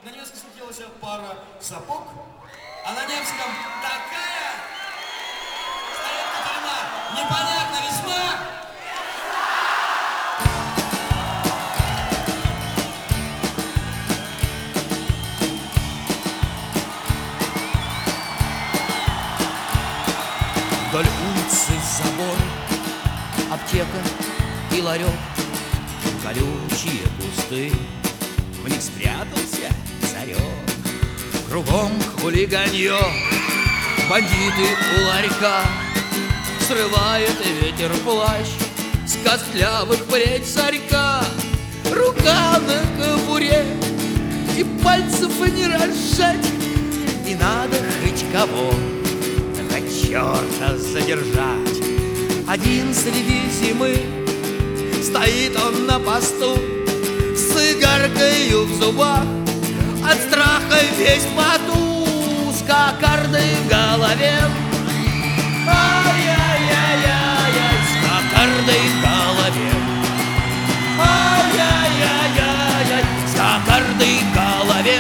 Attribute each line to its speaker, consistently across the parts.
Speaker 1: на немецком слетелась пара сапог, а на немском такая стоит Катерина. Непонятно весьма.
Speaker 2: Вдоль улицы забор, аптека и ларек, колючие кусты, в них спрятался царек. Кругом хулиганье, бандиты у ларька, срывает ветер плащ с костлявых плеч царька. Рука на кобуре, и пальцев не разжать, и надо хоть кого, хоть черта задержать. Один среди зимы стоит он на посту с игаркою в зубах, от страха весь в поту, с кокардой в голове. Ай-яй-яй-яй-яй, с кокардой в голове. Ай-яй-яй-яй-яй, с кокардой в голове.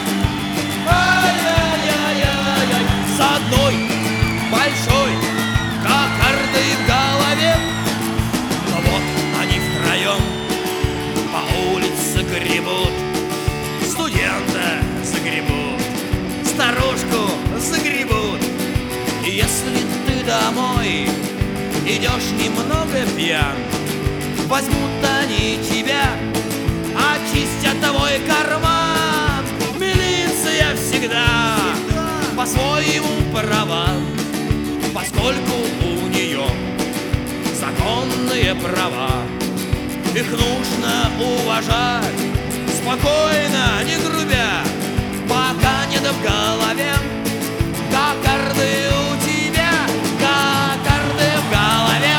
Speaker 2: Ай-яй-яй-яй-яй, с одной большой кокардой в голове. Но вот они втроем по улице гребут, студента загребут, старушку загребут. И если ты домой идешь немного пьян, возьмут они тебя, очистят твой карман. Милиция всегда по-своему права, поскольку у нее законные права. Их нужно уважать, спокойно, не грубя, пока нет в голове кокарды у тебя, кокарды в голове.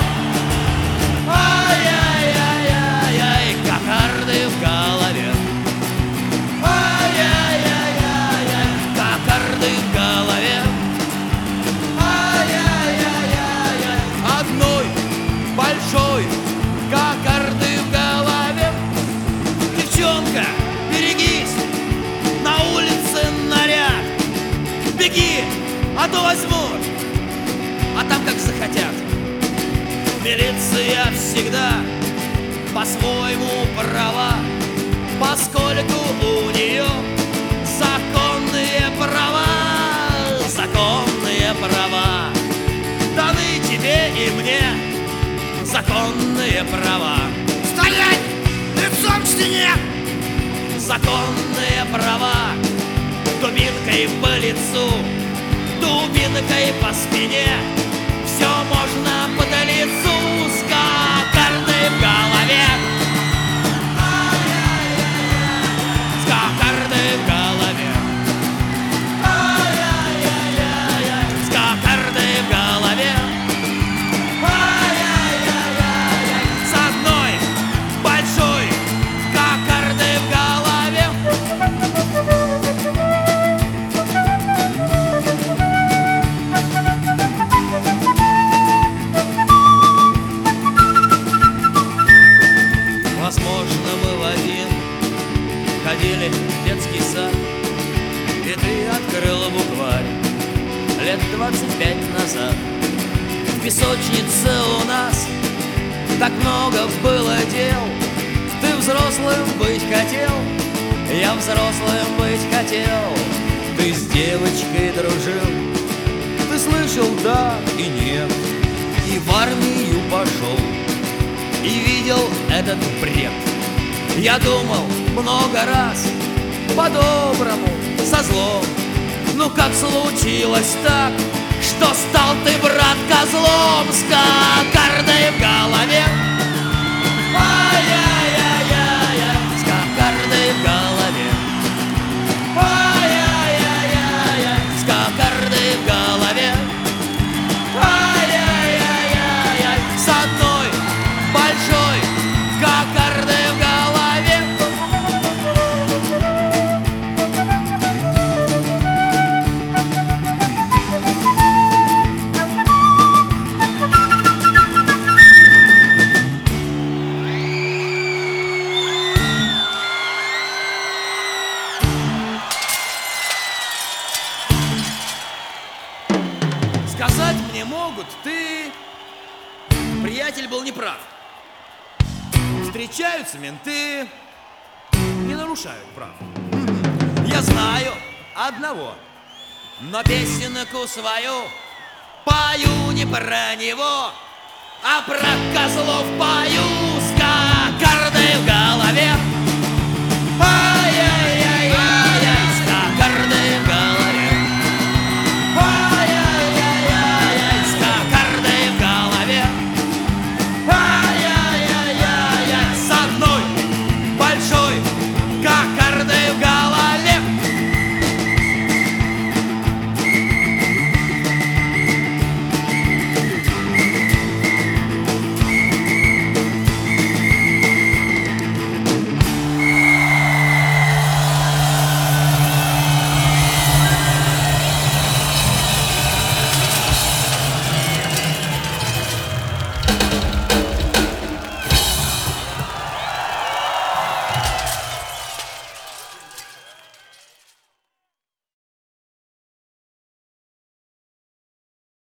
Speaker 2: Ай-яй-яй-яй-яй, кокарды в голове. Ай-яй-яй-яй-яй, кокарды в голове. Ай-яй-яй-яй-яй, одной большой кокарды в голове. Девчонка, берегись, на улице наряд. Беги, а то возьмут, а там как захотят. Милиция всегда по-своему права, поскольку у нее законные права, законные права. Даны тебе и мне законные права.
Speaker 3: Стоять! Лицом к стене!
Speaker 2: Законные права. Дубинкой по лицу, дубинкой по спине, все можно под лицу с кокардой в голове. С кокардой в голове. С кокардой в голове. С одной большой кокардой в голове. Возможно, мы в один ходили в детский сад, и ты открыла букварь лет 25 назад. В песочнице у нас так много было дел. Ты взрослым быть хотел, я взрослым быть хотел. Ты с девочкой дружил, ты слышал да и нет, и в армию пошел, и видел этот бред. Я думал много раз по-доброму, со злом. Ну как случилось так, что стал ты, брат, козлом с кокардой в голове? Ай-яй-яй-яй-яй, с кокардой в голове. Ай-яй-яй-яй-яй, с кокардой в голове. Ай-яй-яй-яй-яй, с одной большой кокардой в голове. не могут, ты, приятель, был неправ. Встречаются менты, не нарушают прав. Я знаю одного, но песенку свою пою не про него, а про козлов пою с кокардой в голове.